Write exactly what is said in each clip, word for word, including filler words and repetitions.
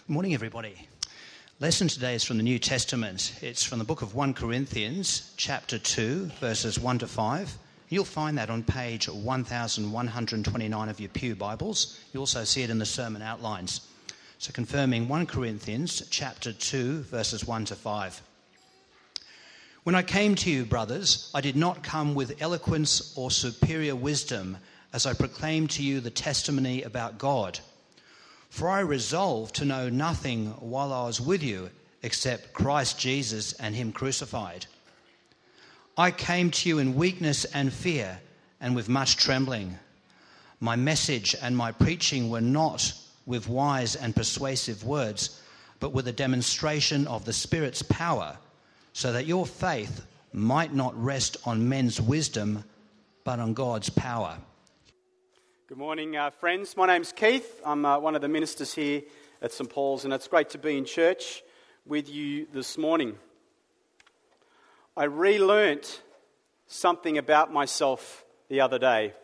Good morning, everybody. Lesson today is from the New Testament. It's from the book of First Corinthians, chapter two, verses one to five. You'll find that on page one thousand one hundred twenty-nine of your Pew Bibles. You also see it in the sermon outlines. So confirming First Corinthians, chapter two, verses one to five. When I came to you, brothers, I did not come with eloquence or superior wisdom as I proclaimed to you the testimony about God. For I resolved to know nothing while I was with you except Christ Jesus and him crucified. I came to you in weakness and fear and with much trembling. My message and my preaching were not with wise and persuasive words, but with a demonstration of the Spirit's power, so that your faith might not rest on men's wisdom, but on God's power. Good morning, uh, friends. My name's Keith. I'm uh, one of the ministers here at Saint Paul's, and it's great to be in church with you this morning. I relearnt something about myself the other day.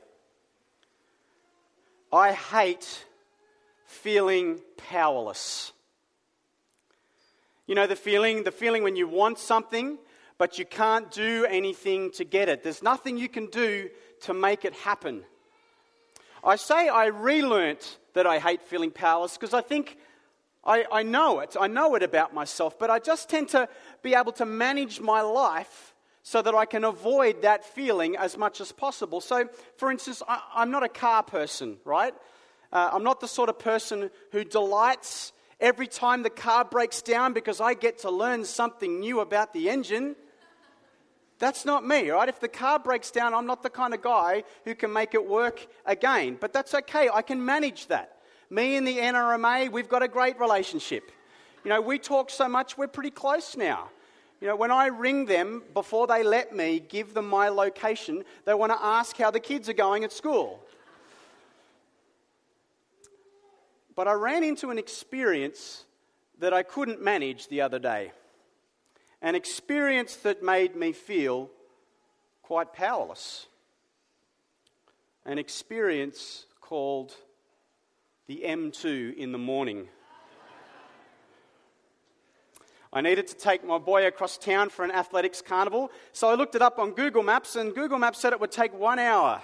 I hate feeling powerless. You know the feeling, the feeling when you want something, but you can't do anything to get it. There's nothing you can do to make it happen. I say I relearnt that I hate feeling powerless because I think I, I know it. I know it about myself, but I just tend to be able to manage my life so that I can avoid that feeling as much as possible. So, for instance, I, I'm not a car person, right? Uh, I'm not the sort of person who delights every time the car breaks down because I get to learn something new about the engine. That's not me, right? If the car breaks down, I'm not the kind of guy who can make it work again. But that's okay. I can manage that. Me and the N R M A, we've got a great relationship. You know, we talk so much, we're pretty close now. You know, when I ring them, before they let me give them my location, they want to ask how the kids are going at school. But I ran into an experience that I couldn't manage the other day. An experience that made me feel quite powerless. An experience called the M two in the morning. I needed to take my boy across town for an athletics carnival, so I looked it up on Google Maps, and Google Maps said it would take one hour.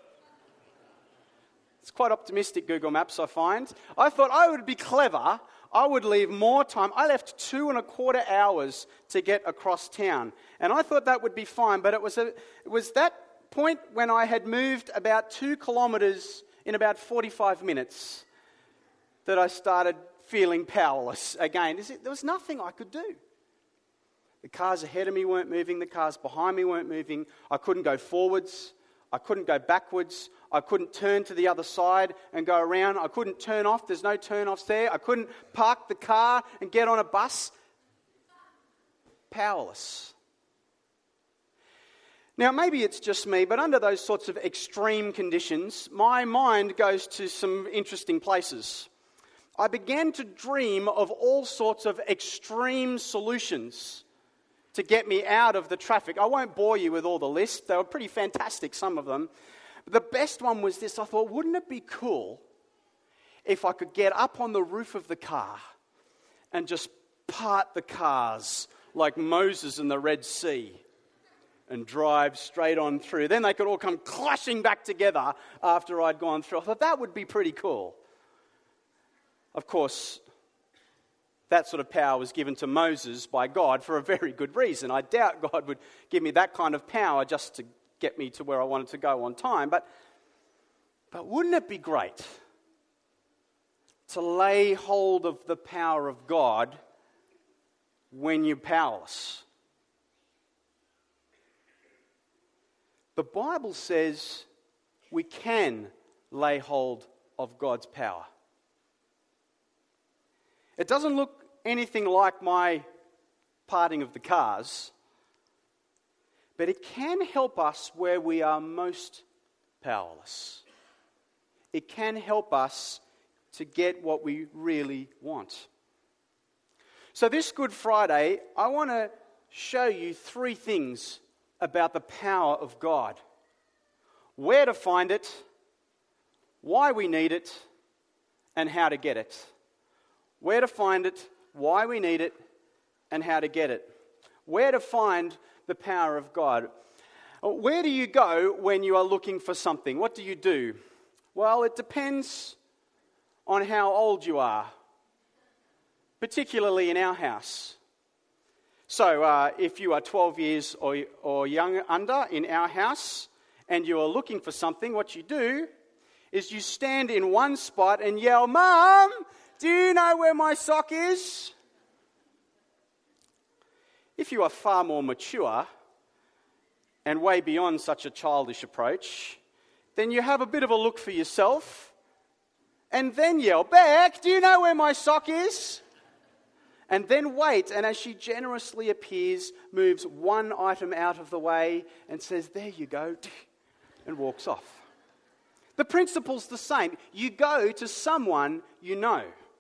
It's quite optimistic, Google Maps, I find. I thought I would be clever. I would leave more time. I left two and a quarter hours to get across town. And I thought that would be fine, but it was a, it was that point when I had moved about two kilometres in about forty-five minutes that I started feeling powerless again. There was nothing I could do. The cars ahead of me weren't moving. The cars behind me weren't moving. I couldn't go forwards. I couldn't go backwards. I couldn't turn to the other side and go around. I couldn't turn off. There's no turn-offs there. I couldn't park the car and get on a bus. Powerless. Now, maybe it's just me, but under those sorts of extreme conditions, my mind goes to some interesting places. I began to dream of all sorts of extreme solutions to get me out of the traffic. I won't bore you with all the lists. They were pretty fantastic, some of them. But the best one was this. I thought, wouldn't it be cool if I could get up on the roof of the car and just part the cars like Moses in the Red Sea and drive straight on through. Then they could all come clashing back together after I'd gone through. I thought that would be pretty cool. Of course, that sort of power was given to Moses by God for a very good reason. I doubt God would give me that kind of power just to get me to where I wanted to go on time. But, but wouldn't it be great to lay hold of the power of God when you're powerless? The Bible says we can lay hold of God's power. It doesn't look anything like my parting of the cars, but it can help us where we are most powerless. It can help us to get what we really want. So this Good Friday, I want to show you three things about the power of God. Where to find it, why we need it, and how to get it. where to find it, why we need it, and how to get it. Where to find the power of God. Where do you go when you are looking for something? What do you do? Well, it depends on how old you are, particularly in our house. So uh, if you are twelve years or, or young under in our house and you are looking for something, what you do is you stand in one spot and yell, "Mum, do you know where my sock is?" If you are far more mature and way beyond such a childish approach, then you have a bit of a look for yourself and then yell, "Beck, do you know where my sock is?" And then wait, and as she generously appears, moves one item out of the way and says, "There you go," and walks off. The principle's the same. You go to someone you know.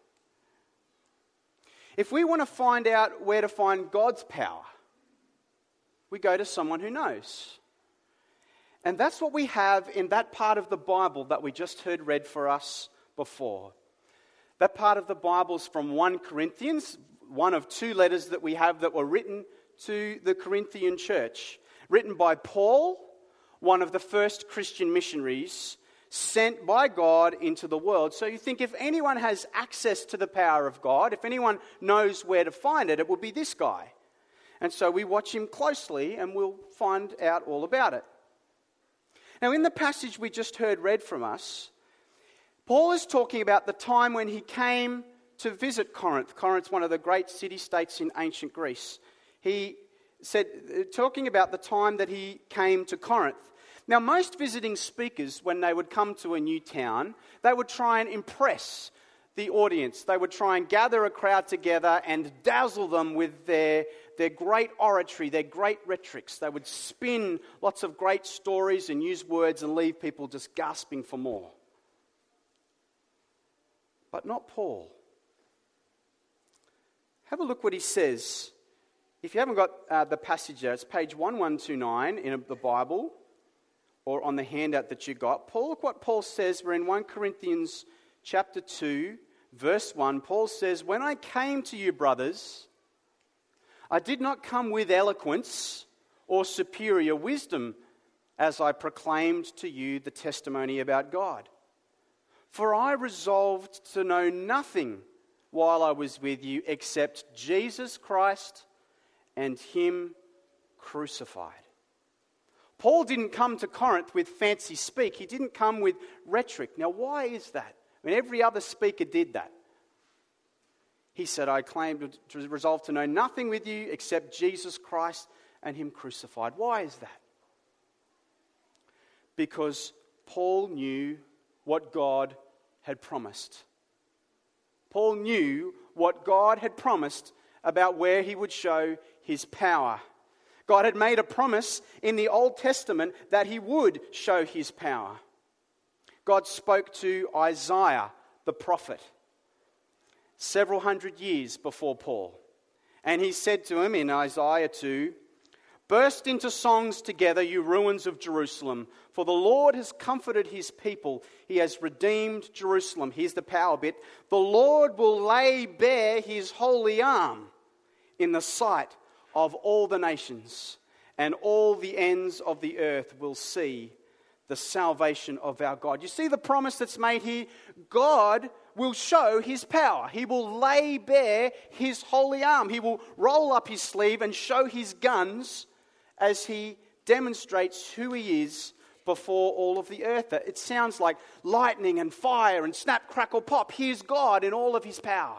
If we want to find out where to find God's power, we go to someone who knows. And that's what we have in that part of the Bible that we just heard read for us before. That part of the Bible is from First Corinthians, one of two letters that we have that were written to the Corinthian church. Written by Paul, one of the first Christian missionaries, sent by God into the world. So you think if anyone has access to the power of God, if anyone knows where to find it, it will be this guy. And so we watch him closely and we'll find out all about it. Now in the passage we just heard read from us, Paul is talking about the time when he came to visit Corinth. Corinth's one of the great city-states in ancient Greece. He said, talking about the time that he came to Corinth. Now, most visiting speakers, when they would come to a new town, they would try and impress the audience. They would try and gather a crowd together and dazzle them with their, their great oratory, their great rhetorics. They would spin lots of great stories and use words and leave people just gasping for more. But not Paul. Have a look what he says. If you haven't got uh, the passage there, it's page eleven twenty-nine in the Bible, or on the handout that you got. Paul, look what Paul says. We're in First Corinthians chapter two, verse one. Paul says, "When I came to you, brothers, I did not come with eloquence or superior wisdom as I proclaimed to you the testimony about God. For I resolved to know nothing while I was with you except Jesus Christ and Him crucified." Paul didn't come to Corinth with fancy speak. He didn't come with rhetoric. Now, why is that? I mean, every other speaker did that. He said, "I claimed to resolve to know nothing with you except Jesus Christ and Him crucified." Why is that? Because Paul knew what God had promised. Paul knew what God had promised about where He would show His power. God had made a promise in the Old Testament that He would show His power. God spoke to Isaiah, the prophet, several hundred years before Paul. And He said to him in Isaiah two, "Burst into songs together, you ruins of Jerusalem, for the Lord has comforted His people. He has redeemed Jerusalem." Here's the power bit. "The Lord will lay bare His holy arm in the sight of all the nations, and all the ends of the earth will see the salvation of our God." You see the promise that's made here? God will show His power. He will lay bare His holy arm. He will roll up His sleeve and show His guns as He demonstrates who He is before all of the earth. It sounds like lightning and fire and snap, crackle, pop. Here's God in all of His power.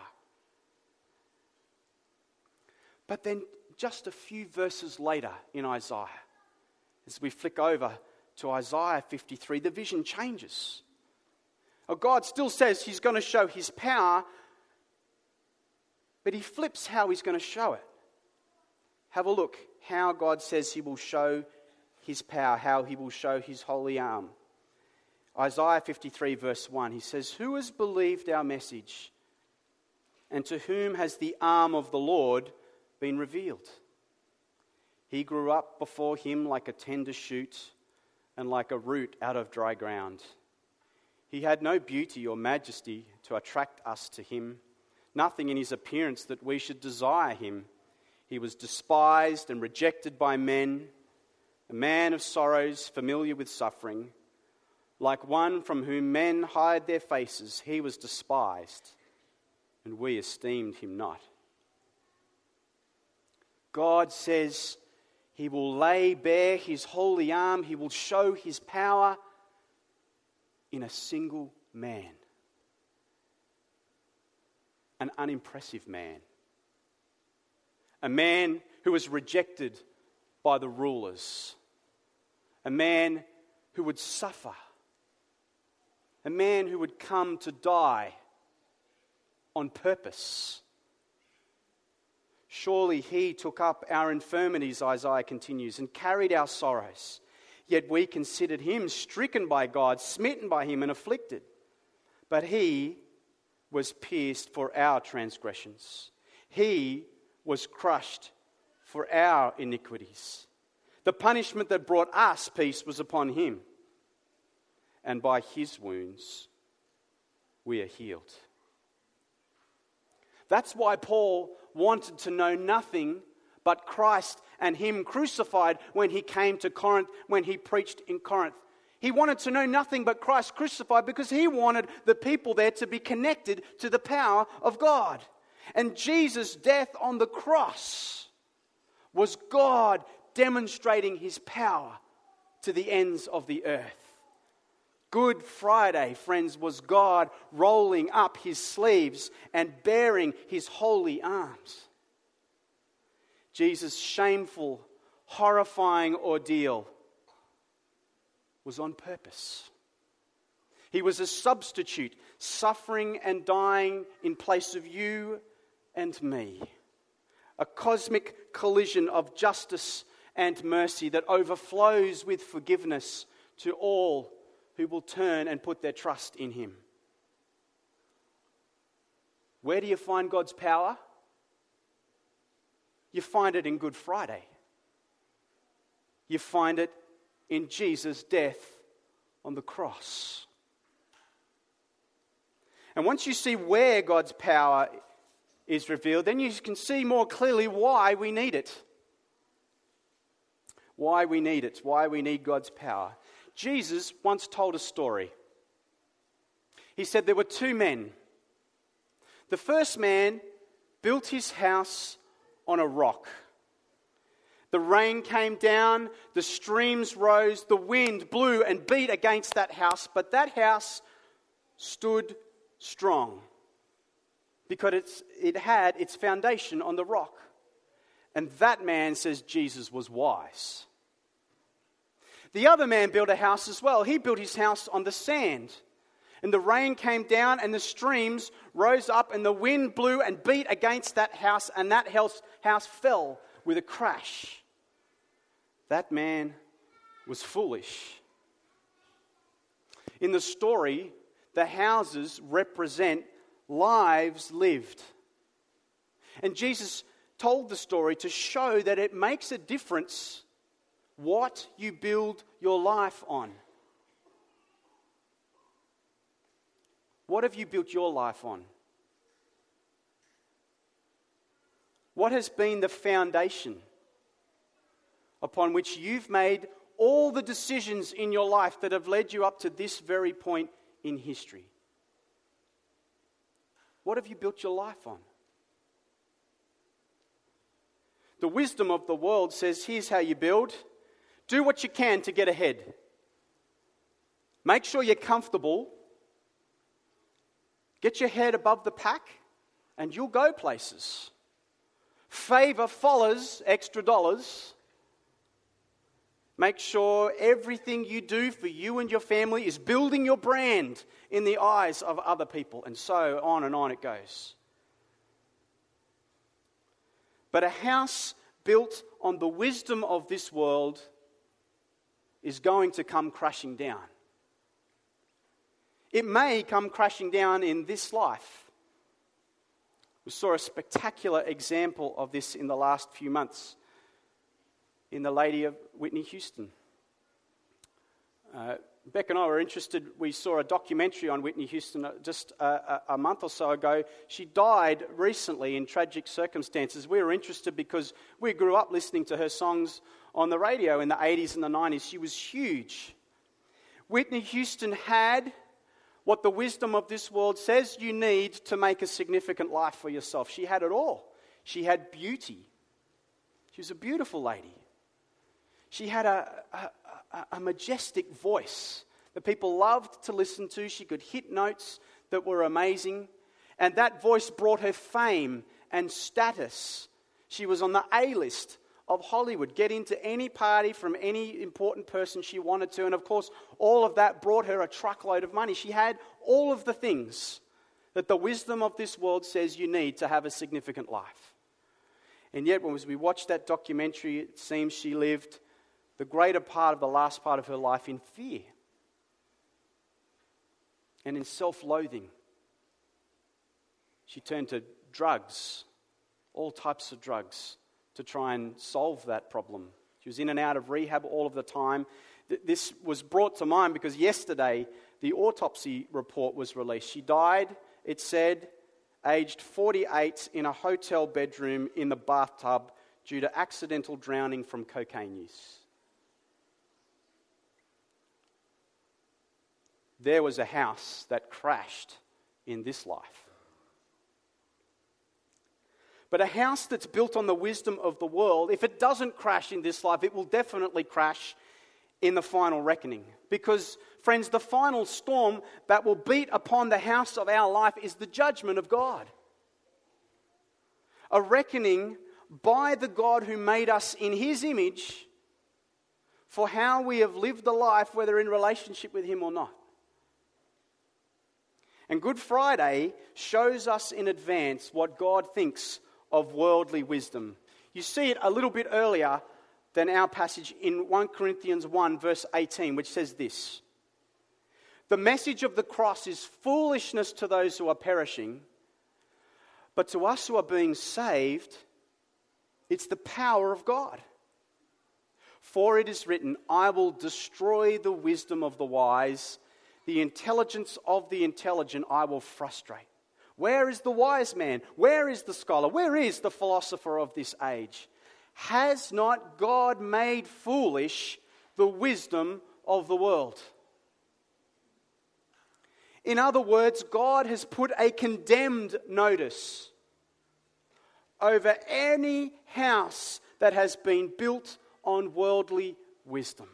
But then just a few verses later in Isaiah, as we flick over to Isaiah fifty-three, the vision changes. God still says He's going to show His power, but He flips how He's going to show it. Have a look how God says He will show His power, how He will show His holy arm. Isaiah fifty-three verse one, He says, "Who has believed our message? And to whom has the arm of the Lord been revealed? He grew up before Him like a tender shoot and like a root out of dry ground. He had no beauty or majesty to attract us to Him, nothing in his appearance that we should desire him. He was despised and rejected by men, a man of sorrows, familiar with suffering. Like one from whom men hide their faces, he was despised, and we esteemed him not. God says he will lay bare his holy arm, he will show his power in a single man. An unimpressive man. A man who was rejected by the rulers. A man who would suffer. A man who would come to die on purpose. Surely he took up our infirmities, Isaiah continues, and carried our sorrows. Yet we considered him stricken by God, smitten by him and afflicted. But he was pierced for our transgressions. He was crushed for our iniquities. The punishment that brought us peace was upon him. And by his wounds we are healed. That's why Paul wanted to know nothing but Christ and him crucified when he came to Corinth, when he preached in Corinth. He wanted to know nothing but Christ crucified because he wanted the people there to be connected to the power of God. And Jesus' death on the cross was God demonstrating his power to the ends of the earth. Good Friday, friends, was God rolling up his sleeves and baring his holy arms. Jesus' shameful, horrifying ordeal was on purpose. He was a substitute, suffering and dying in place of you and me. A cosmic collision of justice and mercy that overflows with forgiveness to all who will turn and put their trust in him. Where do you find God's power? You find it in Good Friday. You find it in Jesus' death on the cross. And once you see where God's power is revealed, then you can see more clearly why we need it. Why we need it, why we need God's power. Jesus once told a story. He said there were two men. The first man built his house on a rock. The rain came down, the streams rose, the wind blew and beat against that house, but that house stood strong because it's, it had its foundation on the rock. And that man, says Jesus, was wise. The other man built a house as well. He built his house on the sand. And the rain came down and the streams rose up and the wind blew and beat against that house, and that house, house fell with a crash. That man was foolish. In the story, the houses represent lives lived. And Jesus told the story to show that it makes a difference what you build your life on. What have you built your life on? What has been the foundation upon which you've made all the decisions in your life that have led you up to this very point in history? What have you built your life on? The wisdom of the world says, here's how you build. Do what you can to get ahead. Make sure you're comfortable. Get your head above the pack and you'll go places. Favor follows extra dollars. Make sure everything you do for you and your family is building your brand in the eyes of other people. And so on and on it goes. But a house built on the wisdom of this world is going to come crashing down. It may come crashing down in this life. We saw a spectacular example of this in the last few months in the lady of Whitney Houston. Uh, Beck and I were interested. We saw a documentary on Whitney Houston just a, a, a month or so ago. She died recently in tragic circumstances. We were interested because we grew up listening to her songs on the radio in the eighties and the nineties. She was huge. Whitney Houston had what the wisdom of this world says you need to make a significant life for yourself. She had it all. She had beauty. She was a beautiful lady. She had a, a, a majestic voice that people loved to listen to. She could hit notes that were amazing. And that voice brought her fame and status. She was on the A-list of Hollywood, get into any party from any important person she wanted to. And of course, all of that brought her a truckload of money. She had all of the things that the wisdom of this world says you need to have a significant life. And yet, as we watched that documentary, it seems she lived the greater part of the last part of her life in fear and in self-loathing. She turned to drugs, all types of drugs, to try and solve that problem. She was in and out of rehab all of the time. This was brought to mind because yesterday the autopsy report was released. She died, it said, aged forty-eight, in a hotel bedroom in the bathtub due to accidental drowning from cocaine use. There was a house that crashed in this life. But a house that's built on the wisdom of the world, if it doesn't crash in this life, it will definitely crash in the final reckoning. Because, friends, the final storm that will beat upon the house of our life is the judgment of God. A reckoning by the God who made us in His image for how we have lived the life, whether in relationship with Him or not. And Good Friday shows us in advance what God thinks of worldly wisdom. You see it a little bit earlier than our passage in First Corinthians one verse eighteen, which says this: "The message of the cross is foolishness to those who are perishing, but to us who are being saved, it's the power of God. For it is written, I will destroy the wisdom of the wise, the intelligence of the intelligent I will frustrate." Where is the wise man? Where is the scholar? Where is the philosopher of this age? Has not God made foolish the wisdom of the world? In other words, God has put a condemned notice over any house that has been built on worldly wisdom.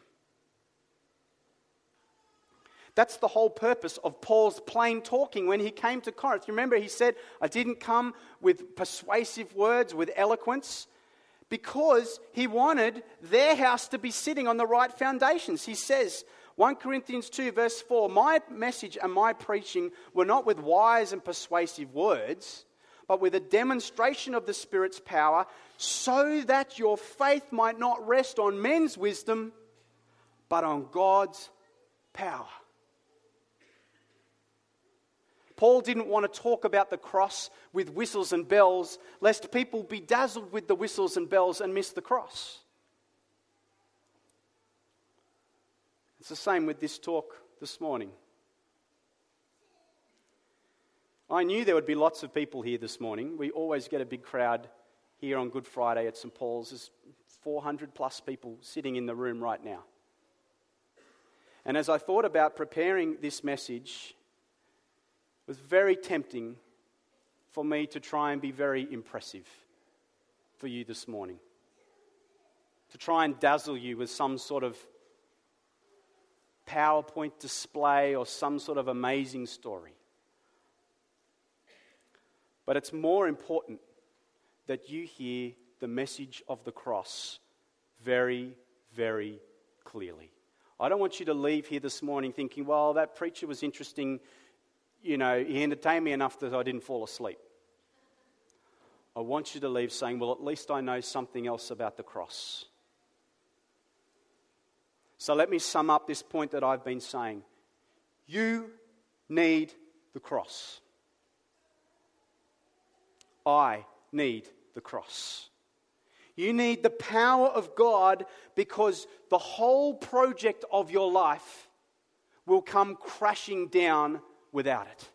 That's the whole purpose of Paul's plain talking when he came to Corinth. Remember, he said, I didn't come with persuasive words, with eloquence, because he wanted their house to be sitting on the right foundations. He says, First Corinthians two verse four, "My message and my preaching were not with wise and persuasive words, but with a demonstration of the Spirit's power, so that your faith might not rest on men's wisdom, but on God's power." Paul didn't want to talk about the cross with whistles and bells, lest people be dazzled with the whistles and bells and miss the cross. It's the same with this talk this morning. I knew there would be lots of people here this morning. We always get a big crowd here on Good Friday at Saint Paul's. There's four hundred plus people sitting in the room right now. And as I thought about preparing this message, it was very tempting for me to try and be very impressive for you this morning. To try and dazzle you with some sort of PowerPoint display or some sort of amazing story. But it's more important that you hear the message of the cross very, very clearly. I don't want you to leave here this morning thinking, well, that preacher was interesting. You know, he entertained me enough that I didn't fall asleep. I want you to leave saying, well, at least I know something else about the cross. So let me sum up this point that I've been saying. You need the cross. I need the cross. You need the power of God because the whole project of your life will come crashing down without it.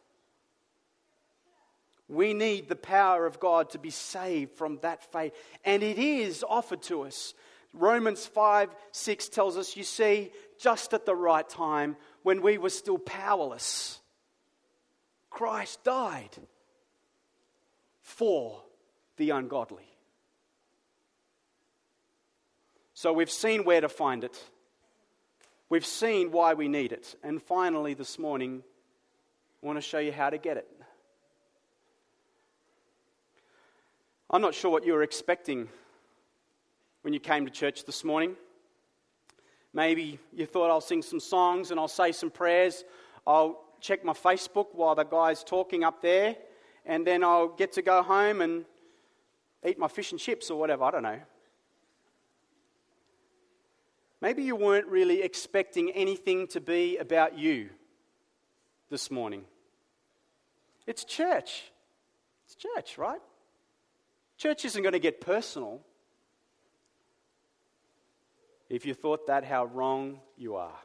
We need the power of God to be saved from that fate. And it is offered to us. Romans five six tells us, you see, just at the right time, when we were still powerless, Christ died for the ungodly. So we've seen where to find it. We've seen why we need it. And finally, this morning, I want to show you how to get it. I'm not sure what you were expecting when you came to church this morning. Maybe you thought I'll sing some songs and I'll say some prayers. I'll check my Facebook while the guy's talking up there, and then I'll get to go home and eat my fish and chips or whatever, I don't know. Maybe you weren't really expecting anything to be about you this morning. It's church. It's church, right? Church isn't going to get personal. If you thought that, how wrong you are.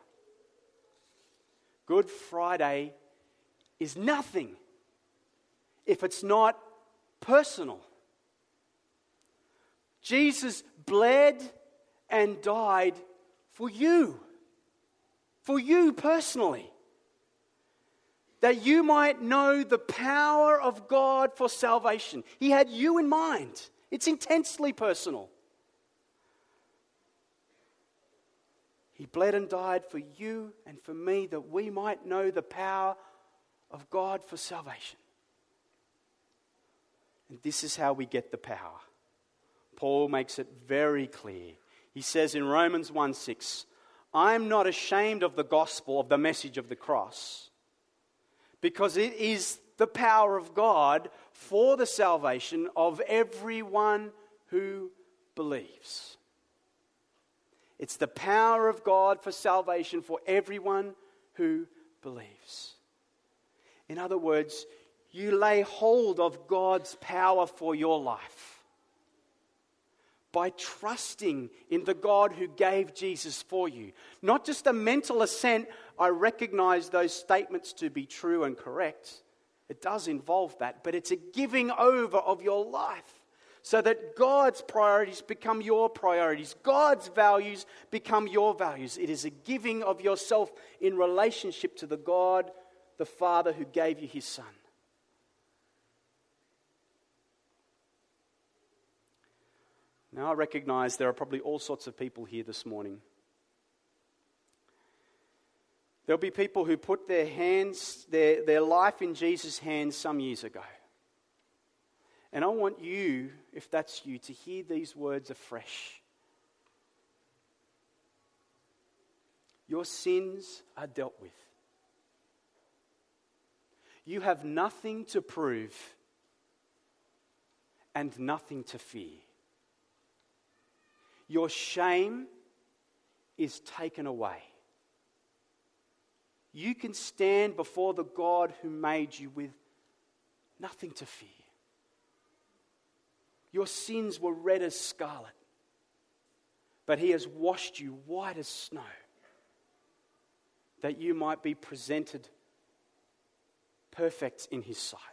Good Friday is nothing if it's not personal. Jesus bled and died for you, for you personally, that you might know the power of God for salvation. He had you in mind. It's intensely personal. He bled and died for you and for me that we might know the power of God for salvation. And this is how we get the power. Paul makes it very clear. He says in Romans one six, I am not ashamed of the gospel, of the message of the cross, because it is the power of God for the salvation of everyone who believes. It's the power of God for salvation for everyone who believes. In other words, you lay hold of God's power for your life by trusting in the God who gave Jesus for you. Not just a mental assent, I recognize those statements to be true and correct. It does involve that, but it's a giving over of your life so that God's priorities become your priorities. God's values become your values. It is a giving of yourself in relationship to the God, the Father who gave you His Son. Now, I recognize there are probably all sorts of people here this morning. There'll be people who put their hands, their, their life in Jesus' hands some years ago. And I want you, if that's you, to hear these words afresh. Your sins are dealt with. You have nothing to prove and nothing to fear. Your shame is taken away. You can stand before the God who made you with nothing to fear. Your sins were red as scarlet, but He has washed you white as snow, that you might be presented perfect in His sight.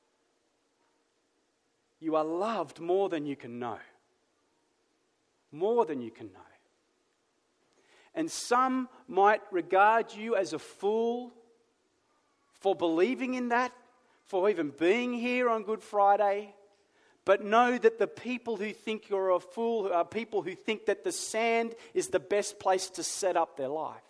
You are loved more than you can know. More than you can know. And some might regard you as a fool for believing in that, for even being here on Good Friday. But know that the people who think you're a fool are people who think that the sand is the best place to set up their life.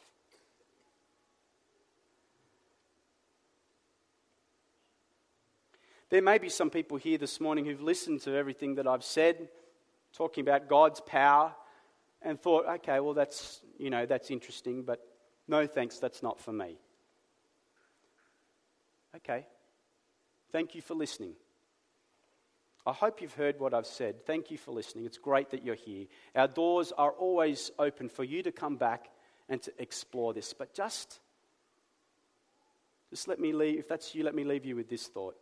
There may be some people here this morning who've listened to everything that I've said, talking about God's power, and thought, okay, well, that's, you know, that's interesting, but no thanks, that's not for me. Okay. Thank you for listening. I hope you've heard what I've said. Thank you for listening. It's great that you're here. Our doors are always open for you to come back and to explore this. But just, just let me leave, if that's you, let me leave you with this thought.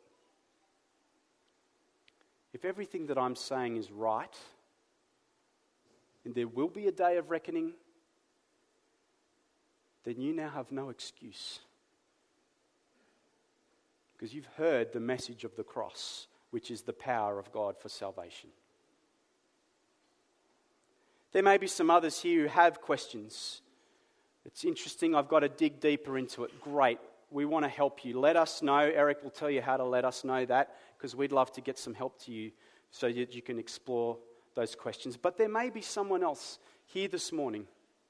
If everything that I'm saying is right, and there will be a day of reckoning, then you now have no excuse. Because you've heard the message of the cross, which is the power of God for salvation. There may be some others here who have questions. It's interesting, I've got to dig deeper into it. Great. We want to help you. Let us know. Eric will tell you how to let us know that, because we'd love to get some help to you so that you can explore those questions. But there may be someone else here this morning,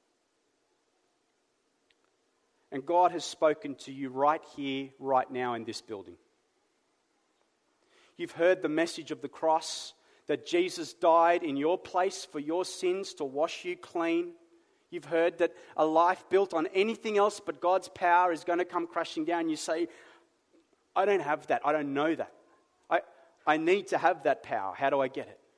and God has spoken to you right here, right now in this building. You've heard the message of the cross, that Jesus died in your place for your sins to wash you clean. You've heard that a life built on anything else but God's power is going to come crashing down. You say, I don't have that. I don't know that. I, I need to have that power. How do I get it?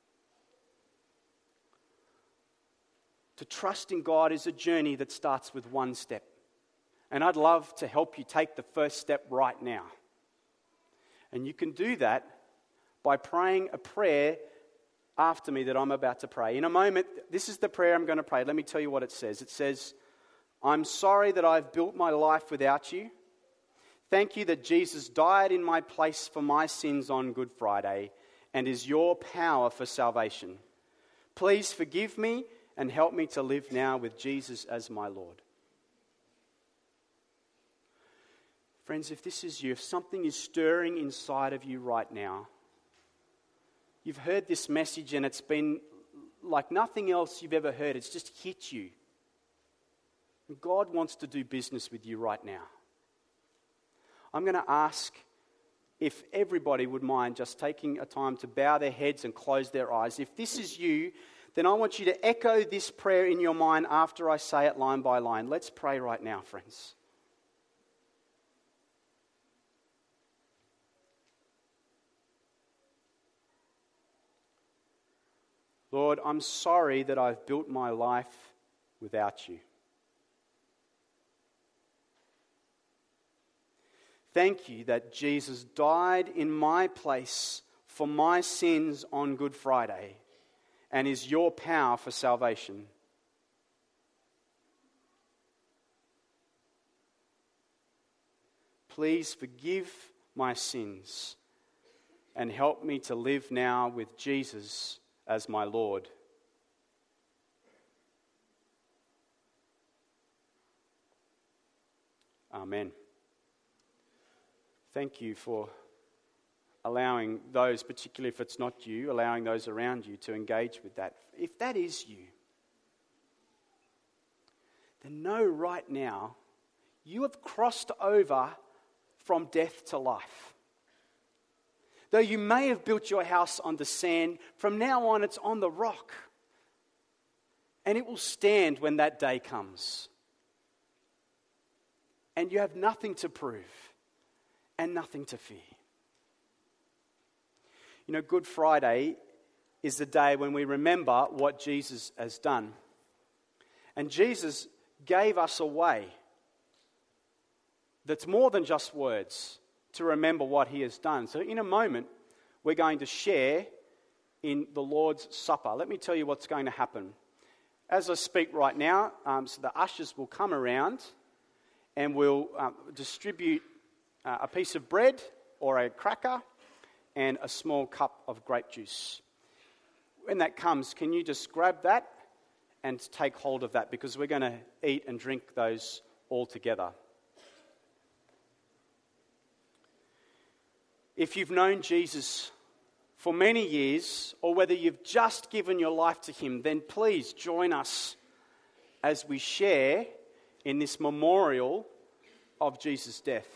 To trust in God is a journey that starts with one step. And I'd love to help you take the first step right now. And you can do that by praying a prayer after me that I'm about to pray. In a moment, this is the prayer I'm going to pray. Let me tell you what it says. It says, I'm sorry that I've built my life without you. Thank you that Jesus died in my place for my sins on Good Friday and is your power for salvation. Please forgive me and help me to live now with Jesus as my Lord. Friends, if this is you, if something is stirring inside of you right now, you've heard this message and it's been like nothing else you've ever heard. It's just hit you. And God wants to do business with you right now. I'm going to ask if everybody would mind just taking a time to bow their heads and close their eyes. If this is you, then I want you to echo this prayer in your mind after I say it line by line. Let's pray right now, friends. Lord, I'm sorry that I've built my life without you. Thank you that Jesus died in my place for my sins on Good Friday and is your power for salvation. Please forgive my sins and help me to live now with Jesus as my Lord. Amen. Thank you for allowing those, particularly if it's not you, allowing those around you to engage with that. If that is you, then know right now you have crossed over from death to life. Though you may have built your house on the sand, from now on it's on the rock. And it will stand when that day comes. And you have nothing to prove and nothing to fear. You know, Good Friday is the day when we remember what Jesus has done. And Jesus gave us a way that's more than just words to remember what he has done. So in a moment, we're going to share in the Lord's Supper. Let me tell you what's going to happen. As I speak right now, um, so the ushers will come around and will um, distribute uh, a piece of bread or a cracker and a small cup of grape juice. When that comes, can you just grab that and take hold of that, because we're going to eat and drink those all together. If you've known Jesus for many years, or whether you've just given your life to him, then please join us as we share in this memorial of Jesus' death.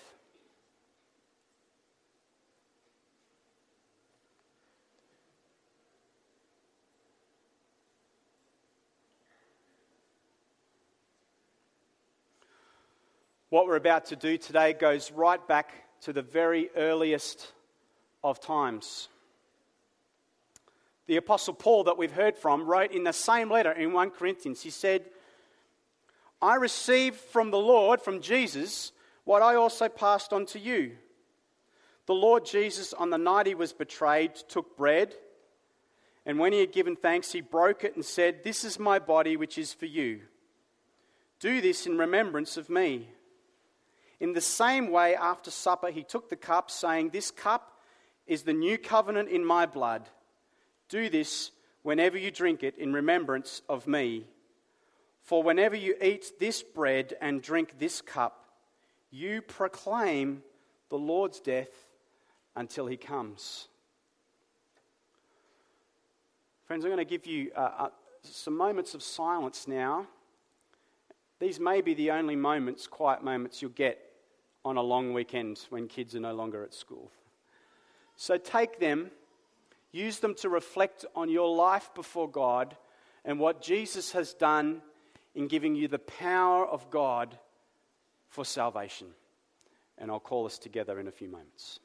What we're about to do today goes right back to the very earliest of times. The Apostle Paul that we've heard from wrote in the same letter in First Corinthians. He said, I received from the Lord, from Jesus, what I also passed on to you. The Lord Jesus, on the night he was betrayed, took bread, and when he had given thanks, he broke it and said, This is my body which is for you. Do this in remembrance of me." In the same way, after supper, he took the cup, saying, "This cup is the new covenant in my blood. Do this whenever you drink it in remembrance of me. For whenever you eat this bread and drink this cup, you proclaim the Lord's death until he comes." Friends, I'm going to give you uh, uh, some moments of silence now. These may be the only moments, quiet moments, you'll get on a long weekend when kids are no longer at school. So take them, use them to reflect on your life before God and what Jesus has done in giving you the power of God for salvation. And I'll call us together in a few moments.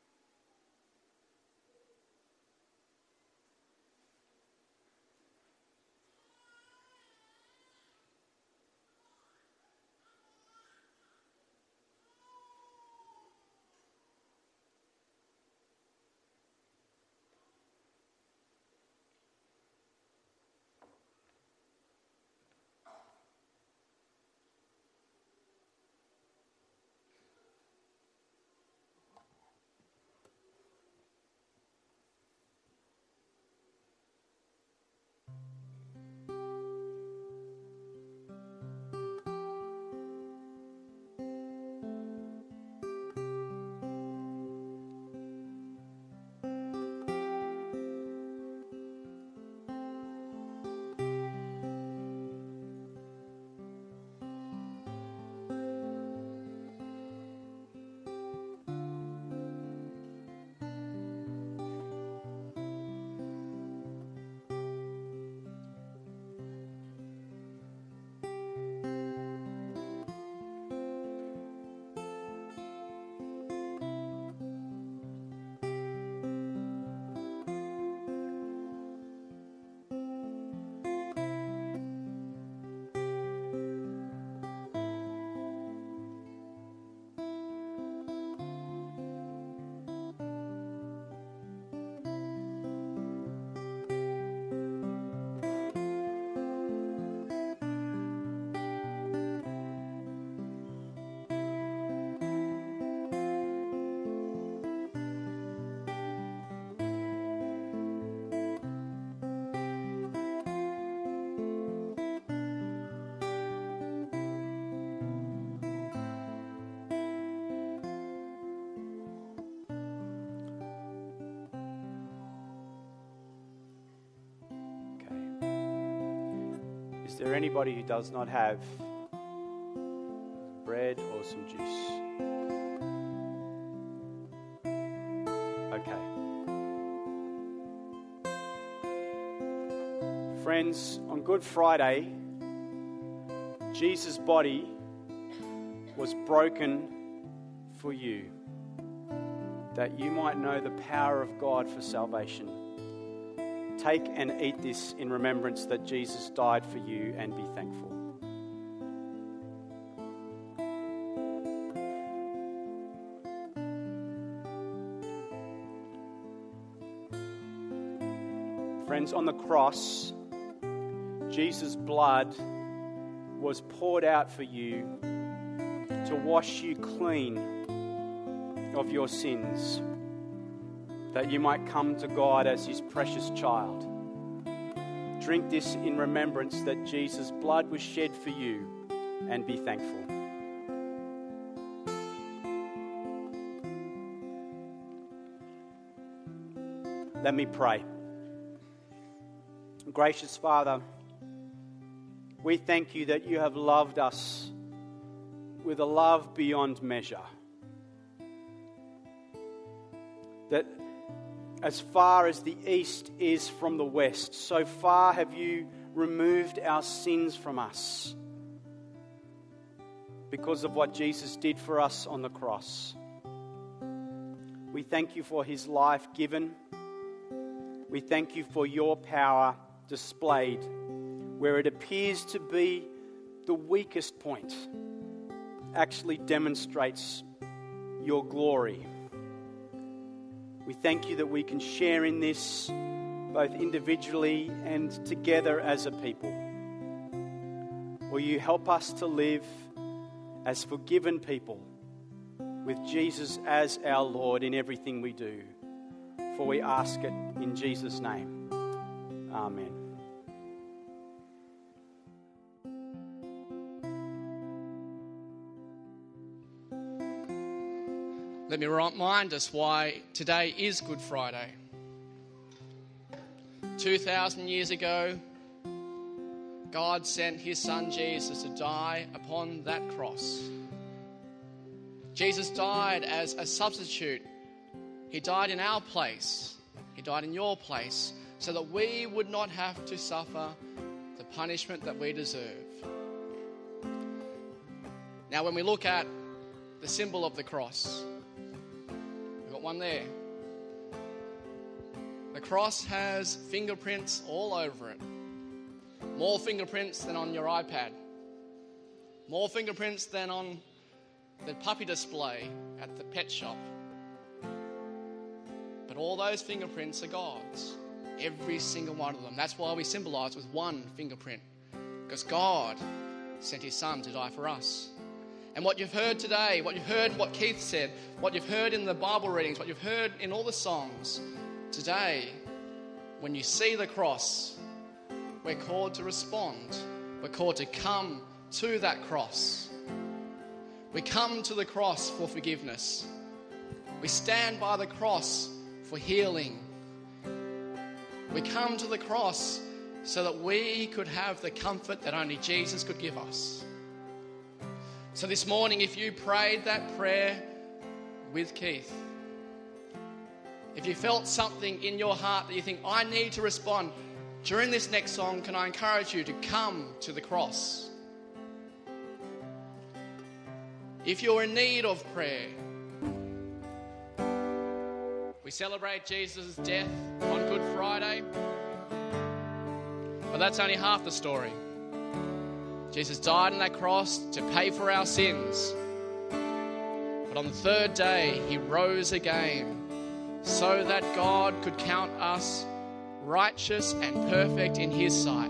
Is there anybody who does not have bread or some juice? Okay. Friends, on Good Friday, Jesus' body was broken for you, that you might know the power of God for salvation. Take and eat this in remembrance that Jesus died for you, and be thankful. Friends, on the cross, Jesus' blood was poured out for you to wash you clean of your sins, that you might come to God as his precious child. Drink this in remembrance that Jesus' blood was shed for you, and be thankful. Let me pray. Gracious Father, we thank you that you have loved us with a love beyond measure. That as far as the east is from the west, so far have you removed our sins from us because of what Jesus did for us on the cross. We thank you for his life given. We thank you for your power displayed where it appears to be the weakest point, actually demonstrates your glory. We thank you that we can share in this both individually and together as a people. Will you help us to live as forgiven people with Jesus as our Lord in everything we do? For we ask it in Jesus' name. Amen. Let me remind us why today is Good Friday. two thousand years ago, God sent his son Jesus to die upon that cross. Jesus died as a substitute. He died in our place. He died in your place so that we would not have to suffer the punishment that we deserve. Now, when we look at the symbol of the cross, we've got one there. The cross has fingerprints all over it. More fingerprints than on your iPad. More fingerprints than on the puppy display at the pet shop. But all those fingerprints are God's. Every single one of them. That's why we symbolize with one fingerprint. Because God sent his son to die for us. And what you've heard today, what you've heard in what Keith said, what you've heard in the Bible readings, what you've heard in all the songs, today, when you see the cross, we're called to respond. We're called to come to that cross. We come to the cross for forgiveness. We stand by the cross for healing. We come to the cross so that we could have the comfort that only Jesus could give us. So this morning, if you prayed that prayer with Keith, if you felt something in your heart that you think, I need to respond, during this next song, can I encourage you to come to the cross? If you're in need of prayer, we celebrate Jesus' death on Good Friday, but that's only half the story. Jesus died on that cross to pay for our sins. But on the third day, he rose again so that God could count us righteous and perfect in his sight.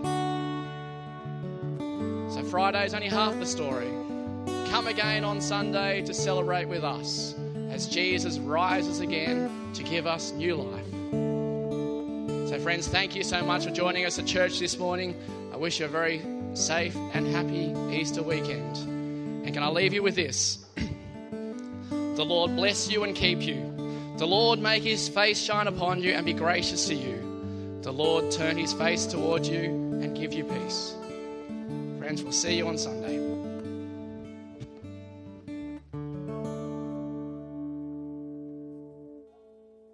So Friday is only half the story. Come again on Sunday to celebrate with us as Jesus rises again to give us new life. So friends, thank you so much for joining us at church this morning. I wish you a very safe and happy Easter weekend. And can I leave you with this? The Lord bless you and keep you. The Lord make his face shine upon you and be gracious to you. The Lord turn his face toward you and give you peace. Friends, we'll see you on Sunday.